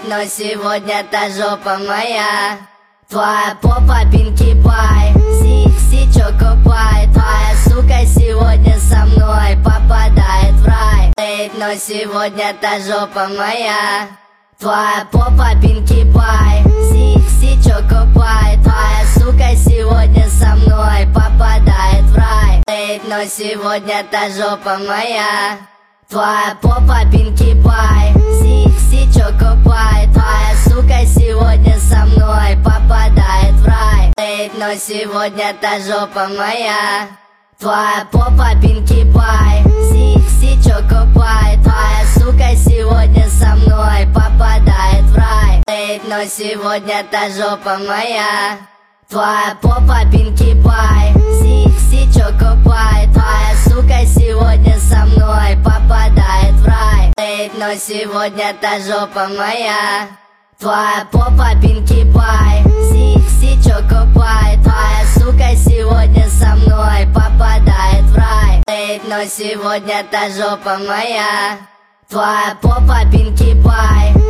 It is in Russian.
Но сегодня та жопа моя. Твоя попа Пинки Пай, Си Чоко Пай. Твоя сука сегодня со мной попадает в рай. Но сегодня та жопа моя. Твоя попа Пинки Пай, Си Чоко Пай. Твоя сука сегодня со мной попадает в рай. Но сегодня та жопа моя. Твоя попа Пинки Пай, Си Чоко Пай. Твоя сука сегодня со мной попадает в рай. Но сегодня та жопа моя. Твоя попа Пинки Пай, Си Чоко Пай. Твоя сука сегодня со мной попадает в рай. Но сегодня та жопа моя. Твоя попа Пинки Пай, Си Чоко Пай. Твоя сука сегодня со мной попадает в рай. Но сегодня та жопа моя. Твоя попа Пинки Пай, Си Чоко Пай. Твоя сука сегодня со мной попадает в рай. Но сегодня та жопа моя. Твоя попа Пинки Пай.